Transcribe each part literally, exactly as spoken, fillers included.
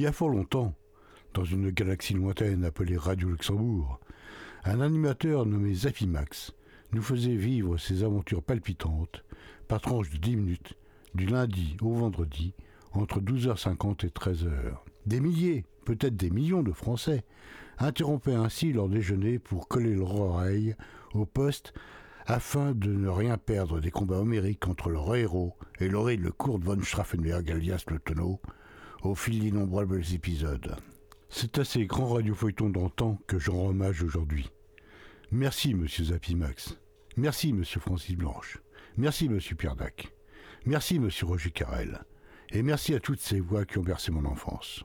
y a fort longtemps, dans une galaxie lointaine appelée Radio Luxembourg, un animateur nommé Zafimax nous faisait vivre ses aventures palpitantes par tranches de dix minutes, du lundi au vendredi, entre douze heures cinquante et treize heures. Des milliers, peut-être des millions de Français interrompaient ainsi leur déjeuner pour coller leur oreille au poste afin de ne rien perdre des combats homériques entre leur héros et l'horrible Kurt von Straffenberg alias le tonneau, au fil d'innombrables épisodes. C'est à ces grands radiofeuilletons d'antan que je rends hommage aujourd'hui. Merci, monsieur Zafimax. Merci, monsieur Francis Blanche. Merci, monsieur Pierre Dac. Merci, monsieur Roger Carrel. Et merci à toutes ces voix qui ont bercé mon enfance.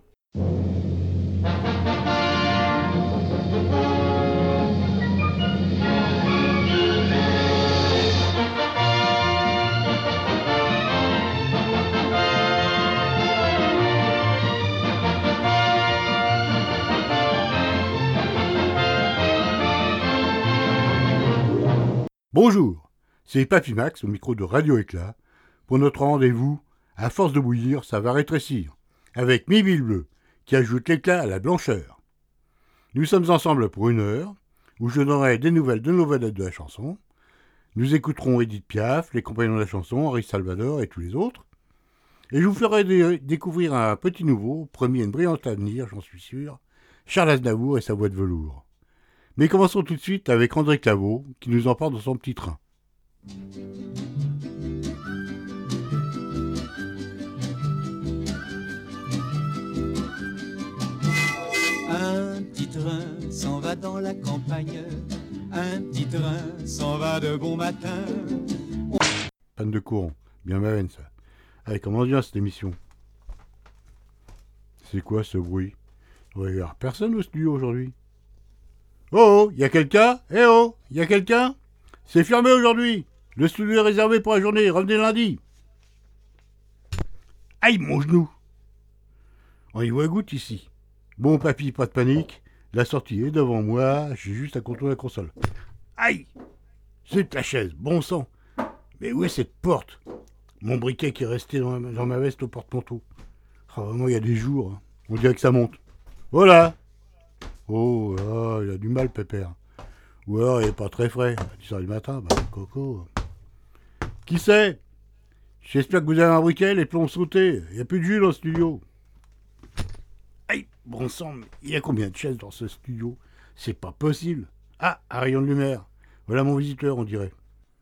Bonjour, c'est Papy Max au micro de Radio Éclat pour notre rendez-vous. À force de bouillir, ça va rétrécir, avec Mimi le Bleu qui ajoute l'éclat à la blancheur. Nous sommes ensemble pour une heure où je donnerai des nouvelles de nos vedettes de la chanson. Nous écouterons Edith Piaf, les compagnons de la chanson, Henri Salvador et tous les autres. Et je vous ferai dé- découvrir un petit nouveau, premier une brillante avenir, j'en suis sûr, Charles Aznavour et sa voix de velours. Mais commençons tout de suite avec André Claveau, qui nous emporte dans son petit train. Un petit train s'en va dans la campagne, un petit train s'en va de bon matin. Panne de courant, bien ma veine ça. Allez, comment vient cette émission? C'est quoi ce bruit? Il doit y avoir personne au studio aujourd'hui. Oh, oh, y a quelqu'un? Eh oh, y a quelqu'un? C'est fermé aujourd'hui. Le studio est réservé pour la journée, revenez lundi. Aïe, mon genou. On y voit goutte ici. Bon, papy, pas de panique. La sortie est devant moi, j'ai juste à contourner la console. Aïe! C'est la chaise, bon sang. Mais où est cette porte? Mon briquet qui est resté dans ma, dans ma veste au porte-manteau. Oh, moi, il y a des jours, hein. On dirait que ça monte. Voilà! Oh, là, il a du mal, pépère. Ou alors, il est pas très frais. À dix heures du matin, bah, coco. Qui c'est? J'espère que vous avez un briquet, les plombs sautés. Il n'y a plus de jus dans le studio. Aïe, bon sang, mais il y a combien de chaises dans ce studio? C'est pas possible. Ah, un rayon de lumière. Voilà mon visiteur, on dirait.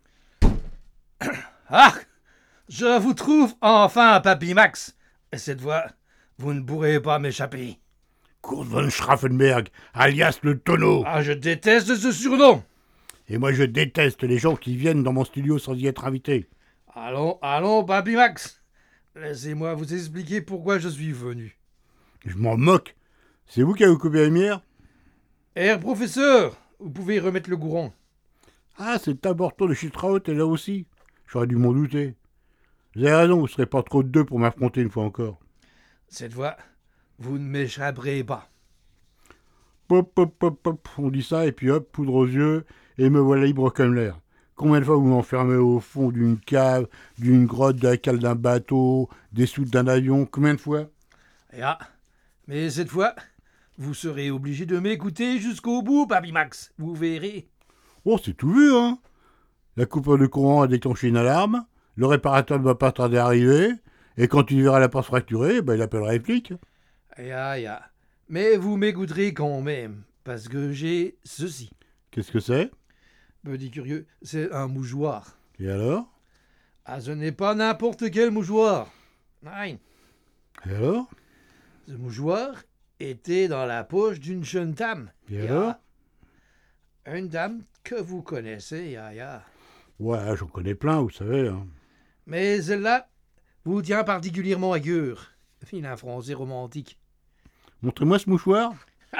Ah! Je vous trouve enfin, Papy Max. Et cette fois, vous ne pourrez pas m'échapper. Kurt von Straffenberg, alias le tonneau. Ah, je déteste ce surnom. Et moi, je déteste les gens qui viennent dans mon studio sans y être invités. Allons, allons, Papy Max. Laissez-moi vous expliquer pourquoi je suis venu. Je m'en moque. C'est vous qui avez coupé la lumière? Herr professeur, vous pouvez remettre le courant. Ah, c'est important de Chitraut est là aussi. J'aurais dû m'en douter. Vous avez raison, vous ne serez pas trop de deux pour m'affronter une fois encore. Cette fois, vous ne m'échapperez pas. Pop, pop, pop, pop, on dit ça, et puis hop, poudre aux yeux, et me voilà libre comme l'air. Combien de fois vous m'enfermez au fond d'une cave, d'une grotte, de la cale d'un bateau, des soutes d'un avion? Combien de fois? Ah, mais cette fois, vous serez obligé de m'écouter jusqu'au bout, Papy Max. Vous verrez. Oh, c'est tout vu, hein. La coupure de courant a déclenché une alarme, le réparateur ne va pas tarder à arriver, et quand il verra la porte fracturée, ben, il appellera les flics. Ya, ya. Mais vous m'écouterez quand même, parce que j'ai ceci. Qu'est-ce que c'est? Petit curieux, c'est un mouchoir. Et alors? Ah, ce n'est pas n'importe quel mouchoir. Non. Et alors? Ce mouchoir était dans la poche d'une jeune dame. Et Ya. alors? Une dame que vous connaissez, ya, ya. Ouais, j'en connais plein, vous savez. Hein. Mais celle-là vous tient particulièrement à cœur. Fin français romantique. Montrez-moi ce mouchoir.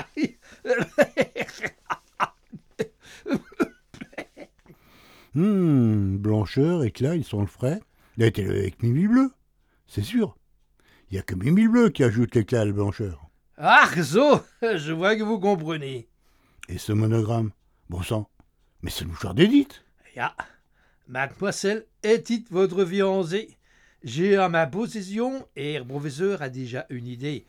Hum, blancheur, éclat, ils sont le frais. Il a été avec Mimi Bleu, c'est sûr. Il n'y a que Mimi Bleu qui ajoute l'éclat à la blancheur. Ah, so, je vois que vous comprenez. Et ce monogramme, bon sang, mais c'est le mouchoir d'Edith. Ya, mademoiselle Edith, votre fiancée, J'ai à ma possession, et le professeur a déjà une idée.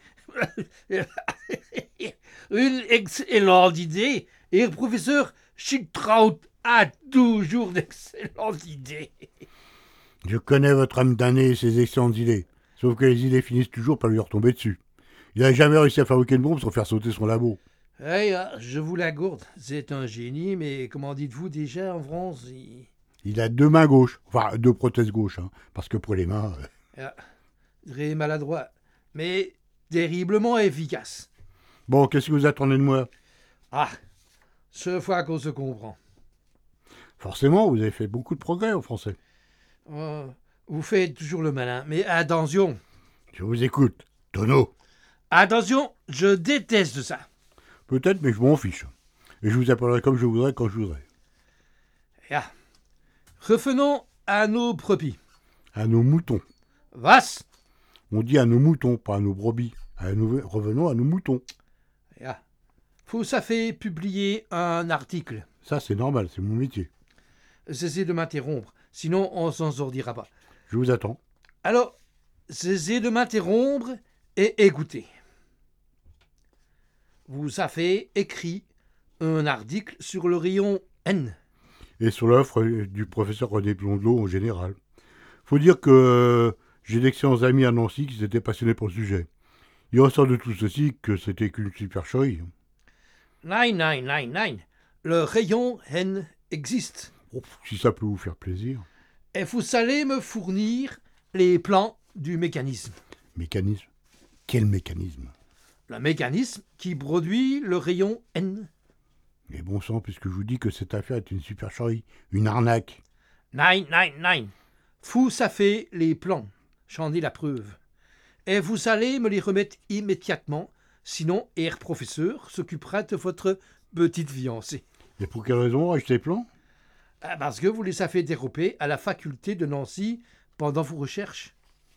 Une excellente idée, et le professeur Schildkraut a toujours d'excellentes idées. Je connais votre âme damnée et ses excellentes idées. Sauf que les idées finissent toujours par lui retomber dessus. Il n'a jamais réussi à fabriquer une bombe sans faire sauter son labo. Eh, je vous l'accorde, c'est un génie, mais comment dites-vous déjà en France il... Il a deux mains gauches, enfin deux prothèses gauches, hein, parce que pour les mains... Euh... Ah, très maladroit, mais terriblement efficace. Bon, qu'est-ce que vous attendez de moi? Ah, ce fois qu'on se comprend. Forcément, vous avez fait beaucoup de progrès en français. Oh, vous faites toujours le malin, mais attention. Je vous écoute, tonneau. Attention, je déteste ça. Peut-être, mais je m'en fiche. Et je vous appellerai comme je voudrais quand je voudrais. Ah. Revenons à nos brebis. À nos moutons. Was? On dit à nos moutons, pas à nos brebis. À nos... Revenons à nos moutons. Ah. Vous avez publié un article. Ça, c'est normal, c'est mon métier. Cessez de m'interrompre, sinon on s'en sortira pas. Je vous attends. Alors, cessez de m'interrompre et écoutez. Vous avez écrit un article sur le rayon N. Et sur l'offre du professeur René Blondelot en général. Faut dire que euh, j'ai d'excellents amis à Nancy qui s'étaient passionnés pour le sujet. Il ressort de tout ceci que c'était qu'une supercherie. Nein, nein, nein, nein. Le rayon N existe. Oh, si ça peut vous faire plaisir. Et vous allez me fournir les plans du mécanisme. Mécanisme? Quel mécanisme? Le mécanisme qui produit le rayon N. Mais bon sang, puisque je vous dis que cette affaire est une supercherie, une arnaque. Nein, nein, nein. Vous savez les plans. J'en ai la preuve. Et vous allez me les remettre immédiatement, sinon Herr Professeur s'occupera de votre petite fiancée. Et pour quelle raison ai-je ces plans? Parce que vous les avez déroupés à la faculté de Nancy pendant vos recherches.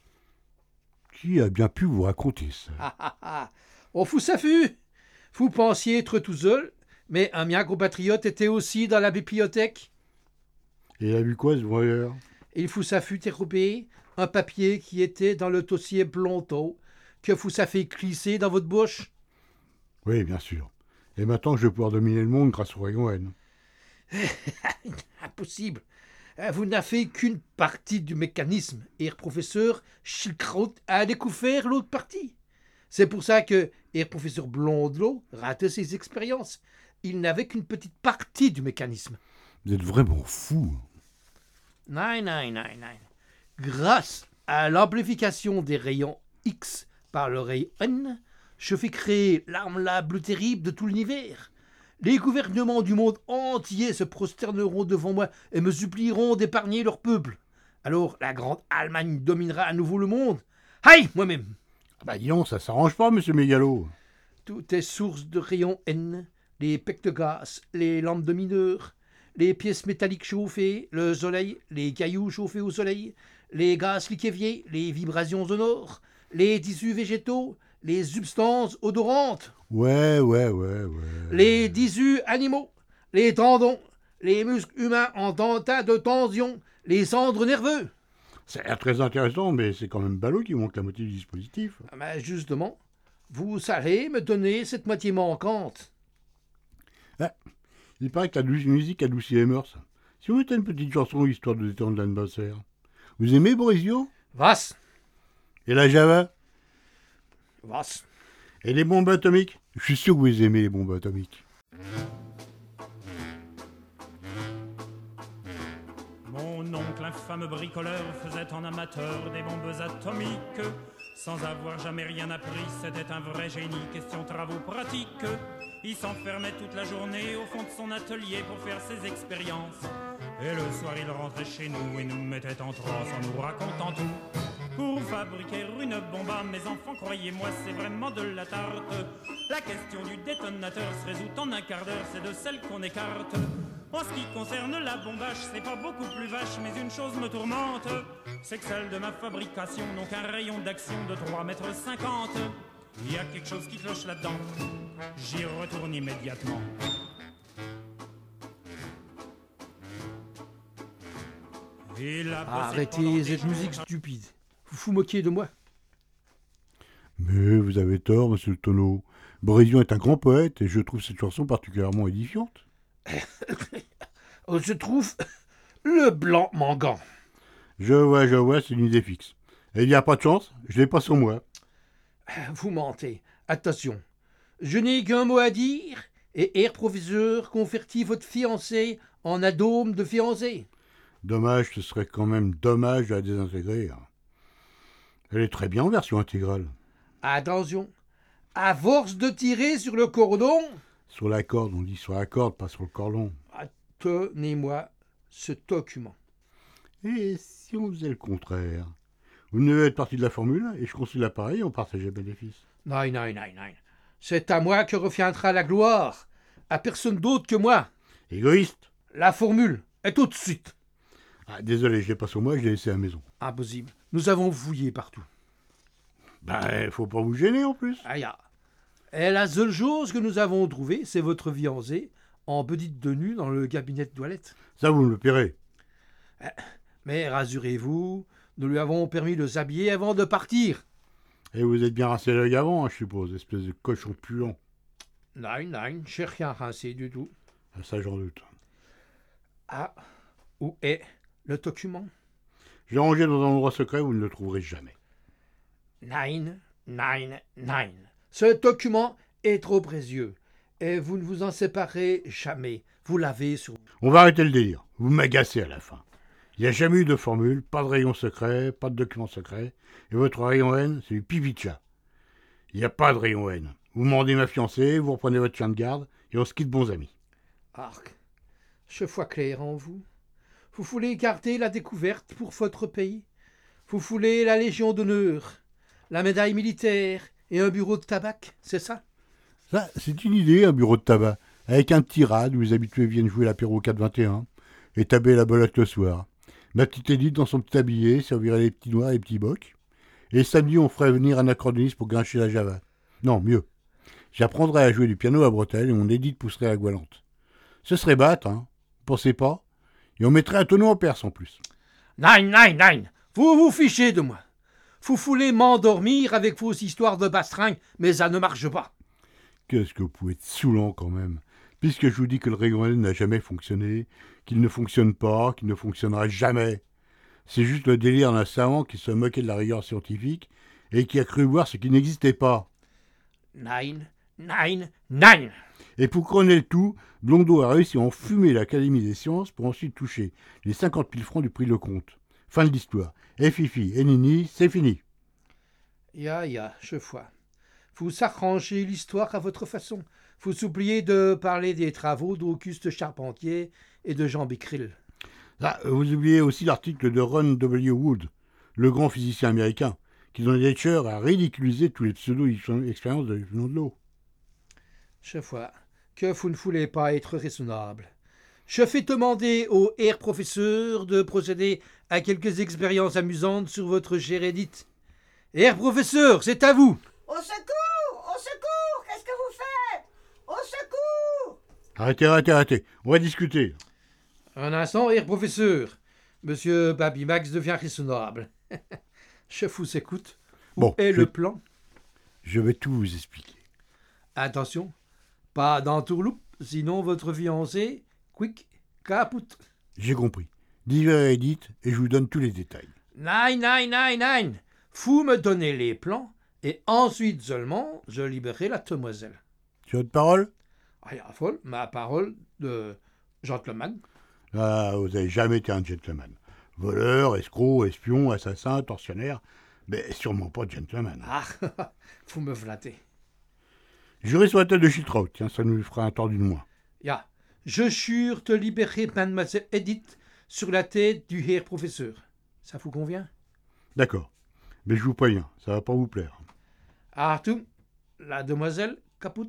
Qui a bien pu vous raconter ça? Ah ah ah. On vous a vu. Vous pensiez être tout seul, mais un mien compatriote était aussi dans la bibliothèque. Et il a vu quoi ce voyeur? Il vous a vu dérouper un papier qui était dans le dossier Blondelot, que vous avez glissé dans votre bouche. Oui, bien sûr. Et maintenant, je vais pouvoir dominer le monde grâce au rayon N. Impossible. Vous n'avez qu'une partie du mécanisme, et le professeur Schildkraut a découvert l'autre partie. C'est pour ça que le professeur Blondelot rate ses expériences. Il n'avait qu'une petite partie du mécanisme. Vous êtes vraiment fou. Non, non, non, non. Grâce à l'amplification des rayons X par le rayon N, je fais créer l'arme la plus terrible de tout l'univers. Les gouvernements du monde entier se prosterneront devant moi et me supplieront d'épargner leur peuple. Alors la grande Allemagne dominera à nouveau le monde. Aïe, moi-même. Ah bah dis donc, ça s'arrange pas, monsieur Mégalo. Tout est source de rayons N, les pecs de gaz, les lampes de mineurs, les pièces métalliques chauffées, le soleil, les cailloux chauffés au soleil, les gaz liquéfiés, les vibrations sonores, les tissus végétaux, les substances odorantes. Ouais, ouais, ouais, ouais. Les tissus animaux, les tendons, les muscles humains en tas de tension, les cendres nerveux. Ça a l'air très intéressant, mais c'est quand même ballot qui manque la moitié du dispositif. Ah ben justement, vous savez me donner cette moitié manquante. Ah, il paraît que la musique adoucit les mœurs. Si vous mettez une petite chanson histoire de détendre l'atmosphère. Vous aimez Borisio? Was? Et la Java? Was? Et les bombes atomiques? Je suis sûr que vous aimez les bombes atomiques. Mon oncle, infâme bricoleur, faisait en amateur des bombes atomiques. Sans avoir jamais rien appris, c'était un vrai génie, question travaux pratiques. Il s'enfermait toute la journée au fond de son atelier pour faire ses expériences. Et le soir, il rentrait chez nous et nous mettait en transe en nous racontant tout. Pour fabriquer une bombe à mes enfants, croyez-moi, c'est vraiment de la tarte. La question du détonateur se résout en un quart d'heure, c'est de celle qu'on écarte. En ce qui concerne la bombage, c'est pas beaucoup plus vache, mais une chose me tourmente, c'est que celle de ma fabrication n'ont qu'un rayon d'action de trois mètres cinquante. Il y a quelque chose qui cloche là-dedans, j'y retourne immédiatement. Arrêtez cette musique stupide. vous vous moquiez de moi. Mais vous avez tort, monsieur le tonneau. Borésion est un grand poète et je trouve cette chanson particulièrement édifiante. Oh, je trouve le blanc manquant. Je vois, je vois, c'est une idée fixe. Et il n'y a pas de chance, je l'ai pas sur moi. Vous mentez. Attention, je n'ai qu'un mot à dire, et Herr Professeur convertit votre fiancée en adôme de fiancée. Dommage, ce serait quand même dommage de la désintégrer. Elle est très bien en version intégrale. Attention, à force de tirer sur le cordon, Sur la corde, on dit sur la corde, pas sur le cordon. tenez-moi ce document. Et si on faisait le contraire? Vous devez être partie de la formule et je construis l'appareil et on partageait le bénéfice. Non, non, non, non. C'est à moi que reviendra la gloire, à personne d'autre que moi. Égoïste. La formule est tout de suite. Ah, désolé, je l'ai pas sur moi, je l'ai laissé à la maison. Impossible. Nous avons fouillé partout. Ben, faut pas vous gêner en plus. Aïe. Et la seule chose que nous avons trouvée, c'est votre fiancée en petite tenue dans le cabinet de toilette. Ça, vous me le paierez. Mais rassurez-vous, nous lui avons permis de s'habiller avant de partir. Et vous êtes bien rincé l'œil avant, hein, je suppose, espèce de cochon puant. Non, non, j'ai rien rincé du tout. Ah, ça, j'en doute. Ah, où est le document? Je l'ai rangé dans un endroit secret, vous ne le trouverez jamais. Nine, nine, nine. Ce document est trop précieux et vous ne vous en séparez jamais. Vous l'avez sur... On va arrêter le délire. Vous m'agacez à la fin. Il n'y a jamais eu de formule, pas de rayon secret, pas de document secret. Et votre rayon N, c'est du pipi de chat. Il n'y a pas de rayon N. Vous demandez ma fiancée, vous reprenez votre chien de garde et on se quitte bons amis. Arc, je vois clair en vous. Vous voulez garder la découverte pour votre pays. Vous voulez la Légion d'honneur, la médaille militaire et un bureau de tabac, c'est ça? Ça, c'est une idée, un bureau de tabac. Avec un petit rad où les habitués viennent jouer l'apéro quatre vingt et un et taber la belote le soir. Ma petite Édith, dans son petit tablier, servirait les petits noirs et les petits bocs. Et le samedi, on ferait venir un accordéoniste pour grincher la java. Non, mieux. J'apprendrais à jouer du piano à bretelles et mon Édith pousserait la goualante. Ce serait batte, hein. Pensez pas? Et on mettrait un tonneau en perse en plus. Nine, nine, nine. Vous vous fichez de moi. Vous voulez m'endormir avec vos histoires de bastringue, mais ça ne marche pas. Qu'est-ce que vous pouvez être saoulant quand même. Puisque je vous dis que le rayon N n'a jamais fonctionné, qu'il ne fonctionne pas, qu'il ne fonctionnera jamais. C'est juste le délire d'un savant qui se moquait de la rigueur scientifique et qui a cru voir ce qui n'existait pas. Nine, nine, nine. Et pour couronner le tout, Blondeau a réussi à enfumer l'Académie des sciences pour ensuite toucher les cinquante mille francs du prix Lecomte. Fin de l'histoire. Et Fifi et Nini, c'est fini. Ya, ya, je vois. Vous arrangez l'histoire à votre façon. Vous oubliez de parler des travaux d'Auguste Charpentier et de Jean Becquerel. Ah, vous oubliez aussi l'article de Ron W. Wood, le grand physicien américain, qui dans Nature a ridiculisé tous les pseudo-expériences de de l'eau. Je vois que vous ne voulez pas être raisonnable. Je fais demander au Herr Professeur de procéder à quelques expériences amusantes sur votre chère Édith. Herr Professeur, c'est à vous. Au secours! Au secours! Qu'est-ce que vous faites? Au secours! Arrêtez, arrêtez, arrêtez. On va discuter. Un instant, Herr Professeur. Monsieur Baby Max devient raisonnable. Je vous écoute. Où Bon, est je- le plan? Je vais tout vous expliquer. Attention, pas d'entourloupe, sinon votre fiancé, quick, caput. J'ai compris. Divers et Edith, et je vous donne tous les détails. Nine, nine, nine, nine. Vous me donnez les plans, et ensuite seulement, je libérerai la demoiselle. Sur votre parole? Rien folle, ma parole de gentleman. Ah, vous n'avez jamais été un gentleman. Voleur, escroc, espion, assassin, tortionnaire, mais sûrement pas gentleman. Ah, vous me flattez. Jurez sur la tête de Chiltrout, tiens, ça nous fera un tort d'une moins. Ya, je jure de libérer mademoiselle Edith sur la tête du Herr Professeur. Ça vous convient? D'accord. Mais je vous préviens, ça va pas vous plaire. Artout, la demoiselle caput.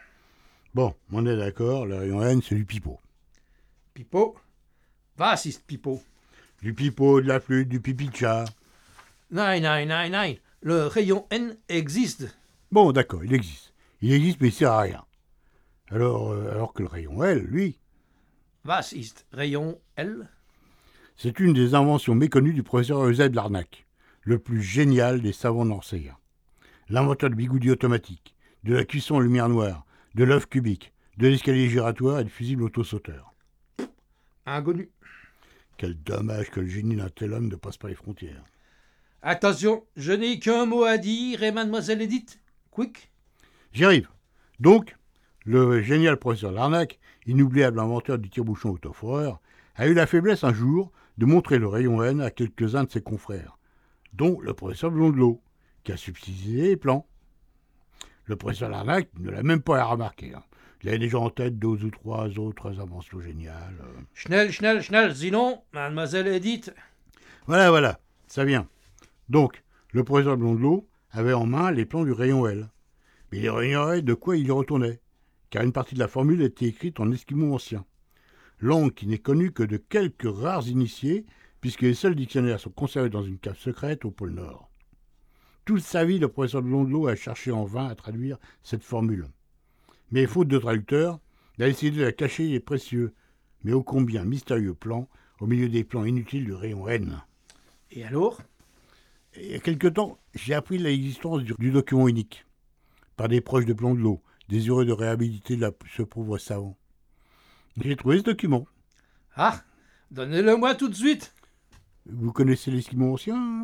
Bon, on est d'accord, le rayon N, c'est du pipeau. Pipo. Was ist Pipo? Du pipeau, de la flûte, du pipi de chat. Nein, nein, nein, nein. Le rayon N existe. Bon, d'accord, il existe. Il existe, mais il sert à rien. Alors, euh, alors que le rayon L, lui, Was ist rayon L? c'est une des inventions méconnues du professeur Eusèbe Larnac. le plus génial des savants nancéens. L'inventeur du bigoudi automatique, de la cuisson en lumière noire, de l'œuf cubique, de l'escalier giratoire et du fusible autosauteur. Inconnu. Quel dommage que le génie d'un tel homme ne passe pas les frontières. Attention, je n'ai qu'un mot à dire et mademoiselle Edith, quick. J'y arrive. Donc, le génial professeur Larnac, inoubliable inventeur du tire-bouchon autoforeur, a eu la faiblesse un jour de montrer le rayon N à quelques-uns de ses confrères, dont le professeur Blondelot, qui a subsidisé les plans. Le professeur Larnac ne l'a même pas remarqué. Hein. Il avait déjà en tête deux ou trois autres inventions géniales. Euh. Schnell, schnell, schnell, sinon, mademoiselle Edith. Voilà, voilà, ça vient. Donc, le professeur Blondelot avait en main les plans du rayon L. Mais il ignorait de quoi il y retournait, car une partie de la formule était écrite en esquimau ancien. Langue qui n'est connue que de quelques rares initiés, puisque les seuls dictionnaires sont conservés dans une cave secrète au pôle Nord. Toute sa vie, le professeur Blondelot a cherché en vain à traduire cette formule. Mais faute de traducteur, il a essayé de la cacher les précieux, mais ô combien mystérieux plans, au milieu des plans inutiles du rayon N. Et alors ? Il y a quelque temps, j'ai appris l'existence du, du document unique, par des proches de Blondelot, désireux de réhabiliter la, ce pauvre savant. J'ai trouvé ce document. Ah, donnez-le-moi tout de suite. Vous connaissez l'esquimau ancien hein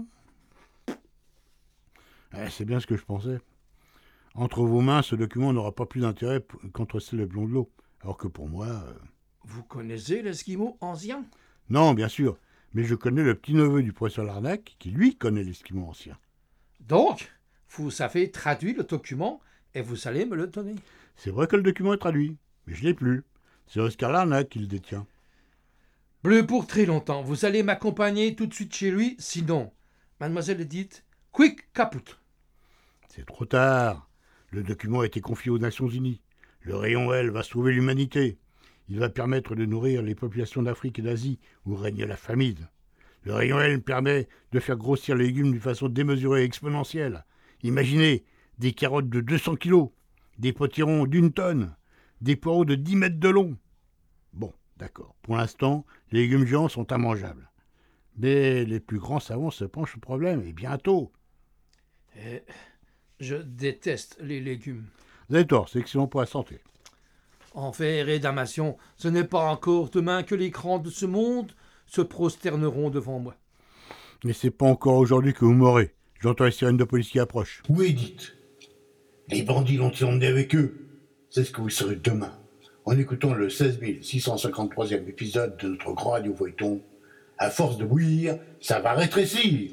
eh, C'est bien ce que je pensais. Entre vos mains, ce document n'aura pas plus d'intérêt qu'entre celles de Blondelot, alors que pour moi... Euh... Vous connaissez l'esquimau ancien ? Non, bien sûr, mais je connais le petit-neveu du professeur Larnac, qui lui connaît l'esquimau ancien. Donc, vous avez traduit le document et vous allez me le donner. C'est vrai que le document est traduit, mais je ne l'ai plus. C'est Oscar Larnac qui le détient. Bleu pour très longtemps. Vous allez m'accompagner tout de suite chez lui, sinon, mademoiselle Edith, quick caput. C'est trop tard. Le document a été confié aux Nations Unies. Le rayon L va sauver l'humanité. Il va permettre de nourrir les populations d'Afrique et d'Asie, où règne la famine. Le rayon L permet de faire grossir les légumes d'une façon démesurée et exponentielle. Imaginez des carottes de deux cents kilos, des potirons d'une tonne, des poireaux de dix mètres de long. Bon, d'accord. Pour l'instant, les légumes géants sont immangeables. Mais les plus grands savants se penchent au problème, et bientôt. Euh, je déteste les légumes. Vous avez tort, c'est excellent pour la santé. Enfer et damnation, ce n'est pas encore demain que les grands de ce monde se prosterneront devant moi. Mais c'est pas encore aujourd'hui que vous mourrez. J'entends les sirènes de police qui approchent. Où Edith ? Les bandits l'ont-ils emmené avec eux ? C'est ce que vous saurez demain, en écoutant le seize mille six cent cinquante-troisième épisode de notre grand radio-feuilleton. À force de bouillir, ça va rétrécir.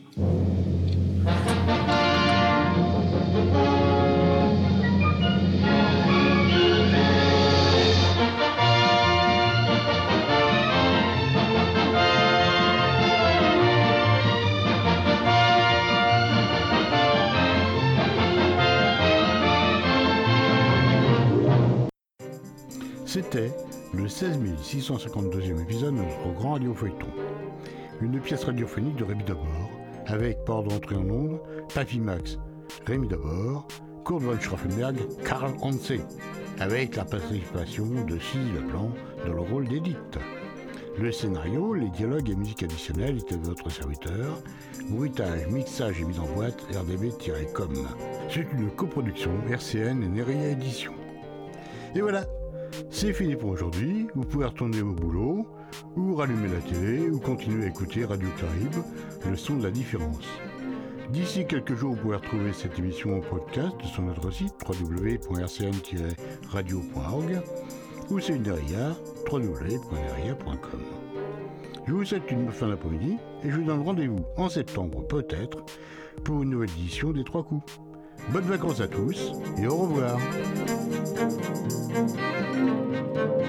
C'était le seize mille six cent cinquante-deuxième épisode de notre grand radio-feuilleton. Une pièce radiophonique de Rémi Dabord, avec, par ordre d'entrée en ondes, Papy Max, Rémi Dabord, Kurt von Schraffenberg, Karl Hanse, avec la participation de Sylvie Leblanc dans le rôle d'Edith. Le scénario, les dialogues et musique additionnelle étaient de votre serviteur, bruitage, mixage et mise en boîte R D B tiret com. C'est une coproduction R C N et Neria Édition. Et voilà, c'est fini pour aujourd'hui. Vous pouvez retourner au boulot, ou rallumer la télé, ou continuer à écouter Radio Caraïbe, le son de la différence. D'ici quelques jours, vous pouvez retrouver cette émission en podcast sur notre site w w w point r c n tiret radio point org ou c'est une Neria, w w w point neria point com. Je vous souhaite une bonne fin d'après-midi et je vous donne rendez-vous en septembre peut-être pour une nouvelle édition des Trois Coups. Bonnes vacances à tous et au revoir.